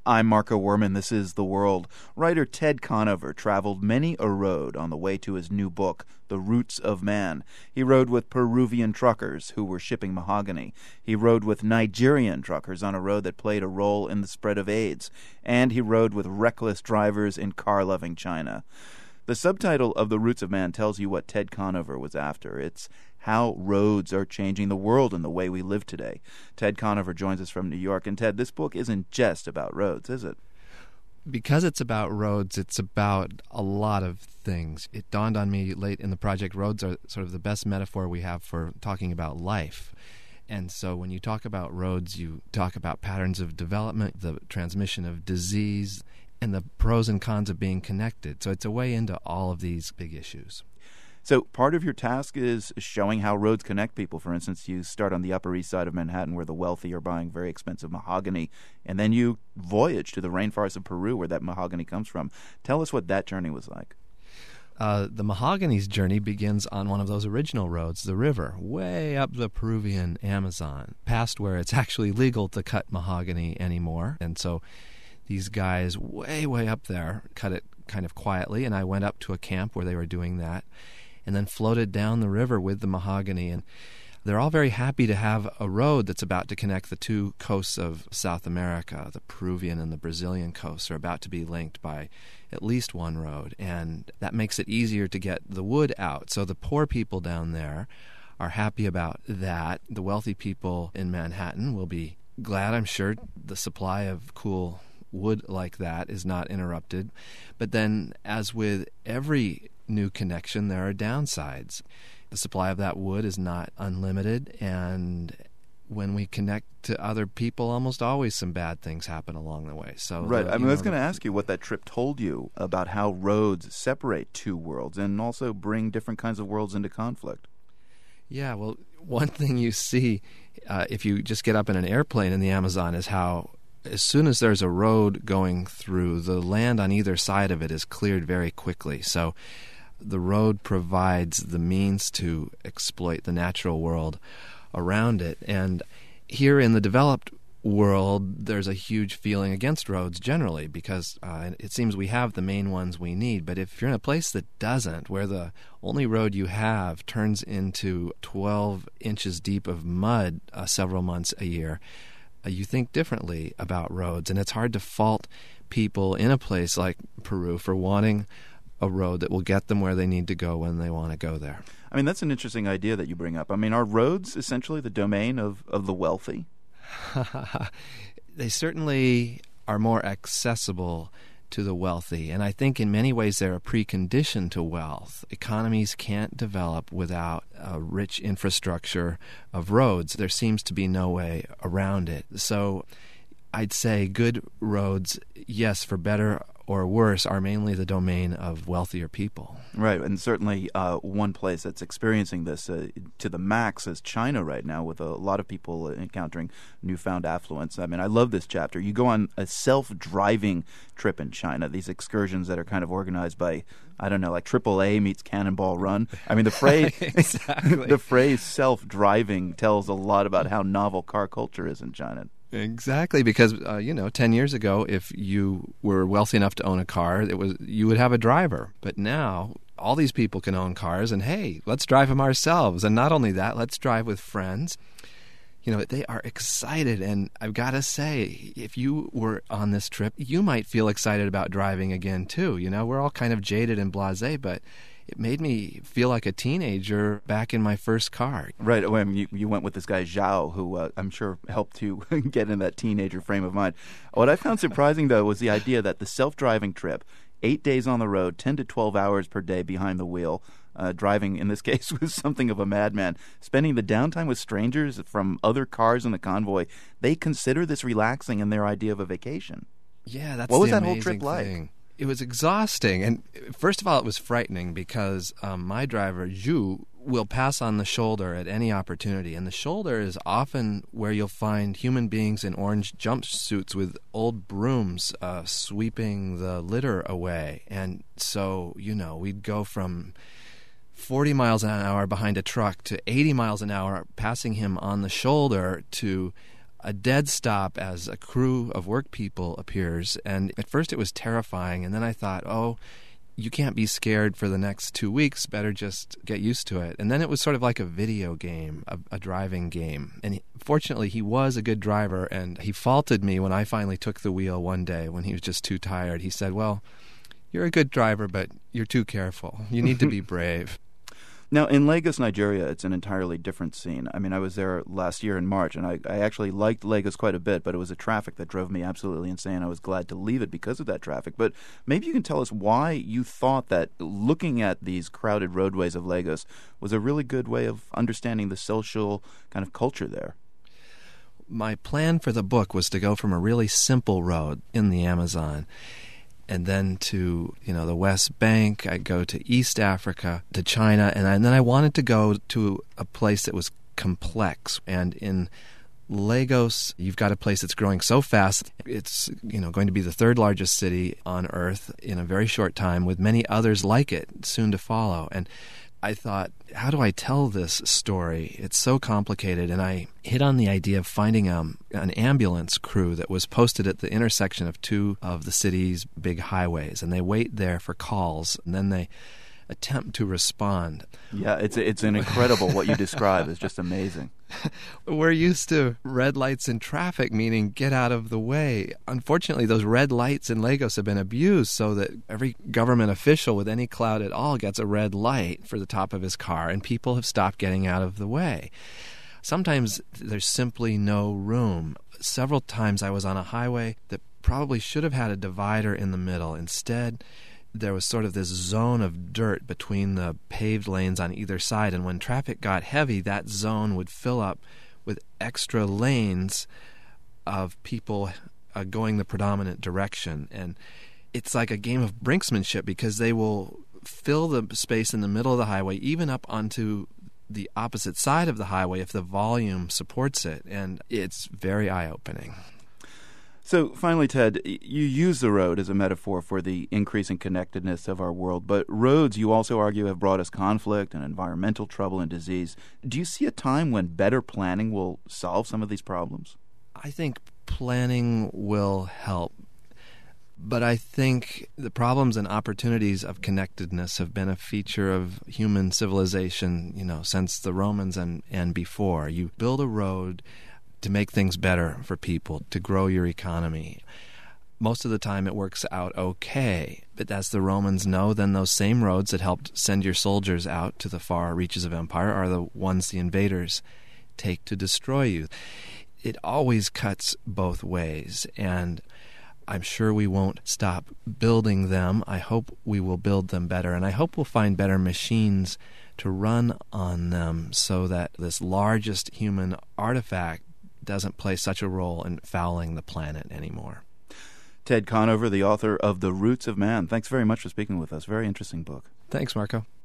I'm Marco Werman. This is The World. Writer Ted Conover traveled many a road on the way to his new book, The Roots of Man. He rode with Peruvian truckers who were shipping mahogany. He rode with Nigerian truckers on a road that played a role in the spread of AIDS. And he rode with reckless drivers in car-loving China. The subtitle of The Roots of Man tells you what Ted Conover was after. It's how roads are changing the world and the way we live today. Ted Conover joins us from New York. And Ted, this book isn't just about roads, is it? Because it's about roads, it's about a lot of things. It dawned on me late in the project, roads are sort of the best metaphor we have for talking about life. And so when you talk about roads, you talk about patterns of development, the transmission of disease, and the pros and cons of being connected. So it's a way into all of these big issues. So part of your task is showing how roads connect people. For instance, you start on the Upper East Side of Manhattan where the wealthy are buying very expensive mahogany, and then you voyage to the rainforests of Peru where that mahogany comes from. Tell us what that journey was like. The mahogany's journey begins on one of those original roads, the river, way up the Peruvian Amazon, past where it's actually legal to cut mahogany anymore. And so these guys way, way up there cut it kind of quietly, and I went up to a camp where they were doing that and then floated down the river with the mahogany. And they're all very happy to have a road that's about to connect the two coasts of South America. The Peruvian and the Brazilian coasts are about to be linked by at least one road, and that makes it easier to get the wood out. So the poor people down there are happy about that. The wealthy people in Manhattan will be glad, I'm sure, the supply of cool wood like that is not interrupted. But then, as with every new connection, there are downsides. The supply of that wood is not unlimited, and when we connect to other people, almost always some bad things happen along the way. So right. I was going to ask you what that trip told you about how roads separate two worlds and also bring different kinds of worlds into conflict. Yeah, well, one thing you see if you just get up in an airplane in the Amazon is how as soon as there's a road going through, the land on either side of it is cleared very quickly. So the road provides the means to exploit the natural world around it. And here in the developed world, there's a huge feeling against roads generally because it seems we have the main ones we need. But if you're in a place that doesn't, where the only road you have turns into 12 inches deep of mud several months a year, you think differently about roads. And it's hard to fault people in a place like Peru for wanting a road that will get them where they need to go when they want to go there. I mean, that's an interesting idea that you bring up. I mean, are roads essentially the domain of the wealthy? They certainly are more accessible to the wealthy, and I think in many ways they're a precondition to wealth. Economies can't develop without a rich infrastructure of roads. There seems to be no way around it. So I'd say good roads, yes, for better or worse, are mainly the domain of wealthier people. Right, and certainly one place that's experiencing this to the max is China right now, with a lot of people encountering newfound affluence. I mean, I love this chapter. You go on a self-driving trip in China, these excursions that are kind of organized by, I don't know, like AAA meets Cannonball Run. I mean, the phrase exactly. The phrase self-driving tells a lot about how novel car culture is in China. Exactly, because 10 years ago, if you were wealthy enough to own a car, you would have a driver. But now, all these people can own cars, and hey, let's drive them ourselves. And not only that, let's drive with friends. They are excited, and I've got to say, if you were on this trip, you might feel excited about driving again too. We're all kind of jaded and blasé, but it made me feel like a teenager back in my first car. Right. I mean, you went with this guy, Zhao, who I'm sure helped you get in that teenager frame of mind. What I found surprising, though, was the idea that the self-driving trip, 8 days on the road, 10 to 12 hours per day behind the wheel, driving, in this case, was something of a madman. Spending the downtime with strangers from other cars in the convoy, they consider this relaxing in their idea of a vacation. Yeah, that's what was the that whole amazing trip like? Thing. It was exhausting. And first of all, it was frightening because my driver, Zhu, will pass on the shoulder at any opportunity. And the shoulder is often where you'll find human beings in orange jumpsuits with old brooms sweeping the litter away. And so, we'd go from 40 miles an hour behind a truck to 80 miles an hour passing him on the shoulder to a dead stop as a crew of work people appears. And at first it was terrifying, and then I thought, oh, you can't be scared for the next 2 weeks, better just get used to it. And then it was sort of like a video game, a driving game. And fortunately, he was a good driver, and he faulted me when I finally took the wheel one day when he was just too tired. He said, well, you're a good driver, but you're too careful. You need to be brave. Now, in Lagos, Nigeria, it's an entirely different scene. I mean, I was there last year in March, and I actually liked Lagos quite a bit, but it was the traffic that drove me absolutely insane. I was glad to leave it because of that traffic. But maybe you can tell us why you thought that looking at these crowded roadways of Lagos was a really good way of understanding the social kind of culture there. My plan for the book was to go from a really simple road in the Amazon and then to, the West Bank. I'd go to East Africa, to China, and then I wanted to go to a place that was complex. And in Lagos, you've got a place that's growing so fast. It's, going to be the third largest city on Earth in a very short time, with many others like it soon to follow. And I thought, how do I tell this story? It's so complicated. And I hit on the idea of finding an ambulance crew that was posted at the intersection of two of the city's big highways. And they wait there for calls, and then they attempt to respond. Yeah, it's an incredible what you describe. It's just amazing. We're used to red lights in traffic, meaning get out of the way. Unfortunately, those red lights in Lagos have been abused so that every government official with any clout at all gets a red light for the top of his car, and people have stopped getting out of the way. Sometimes there's simply no room. Several times I was on a highway that probably should have had a divider in the middle. Instead, there was sort of this zone of dirt between the paved lanes on either side, and when traffic got heavy, that zone would fill up with extra lanes of people going the predominant direction. And it's like a game of brinksmanship, because they will fill the space in the middle of the highway, even up onto the opposite side of the highway if the volume supports it, and it's very eye-opening. So finally, Ted, you use the road as a metaphor for the increasing connectedness of our world, but roads, you also argue, have brought us conflict and environmental trouble and disease. Do you see a time when better planning will solve some of these problems? I think planning will help, but I think the problems and opportunities of connectedness have been a feature of human civilization, since the Romans and before. You build a road to make things better for people, to grow your economy. Most of the time it works out okay, but as the Romans know, then those same roads that helped send your soldiers out to the far reaches of empire are the ones the invaders take to destroy you. It always cuts both ways, and I'm sure we won't stop building them. I hope we will build them better, and I hope we'll find better machines to run on them so that this largest human artifact doesn't play such a role in fouling the planet anymore. Ted Conover, the author of The Roots of Man. Thanks very much for speaking with us. Very interesting book. Thanks, Marco.